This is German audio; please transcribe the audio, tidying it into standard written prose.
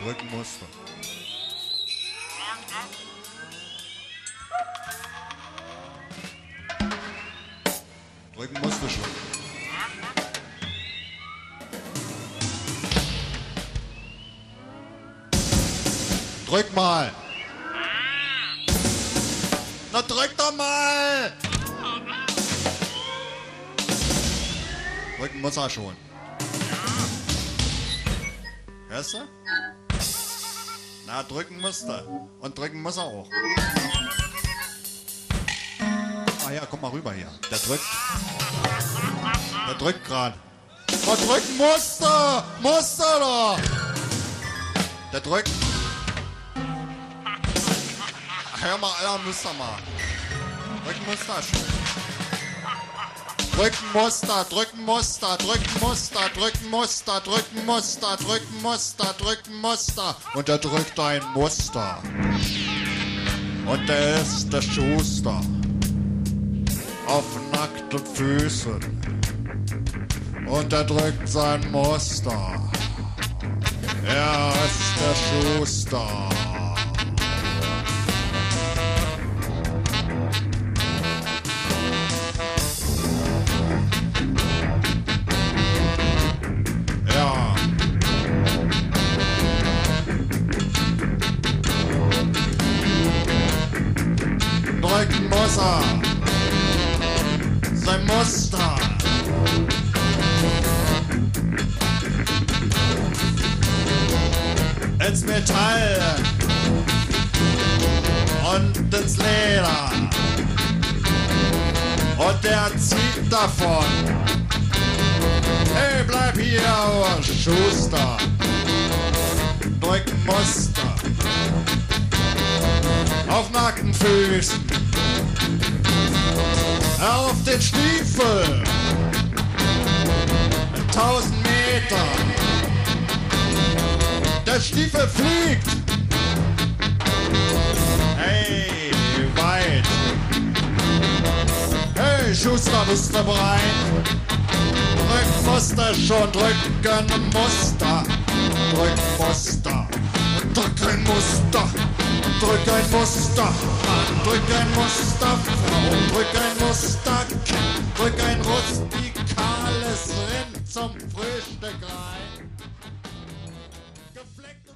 Drücken Muster. Drücken musst du schon. Drück mal. Na drück doch mal. Drücken muss er schon. Hörst du? Na, drücken muss er. Und drücken muss er auch. Ah ja, komm mal rüber hier. Der drückt. Der drückt gerade. Oh, drücken musste! Musste doch! Der drückt. Hör mal, Alter, müsst ihr mal. Drücken Muster schon. Drücken Muster, drücken Muster, drücken Muster, drücken Muster, drücken Muster, drücken Muster, drücken Muster. Und er drückt ein Muster. Und der ist der Schuster. Auf nackten Füßen. Und er drückt sein Muster. Er ist der Schuster. Ja. Drücken muss er. Sein Muster. Ins Metall und ins Leder. Und der zieht davon. Hey, bleib hier, oh Schuster. Drücken Muster. Auf nackten Füßen. Auf den Stiefel. 1000 Meter. Der Stiefel fliegt. Hey, weit. Hey, Schuster, bist du bereit? Drück Muster schon, drücken Muster. Drück Muster. Drück ein Muster. Drück ein Muster. Drück ein Muster, Frau. Drück ein Muster. Drück ein rustikales Rind zum Frühstück rein. Gefleckte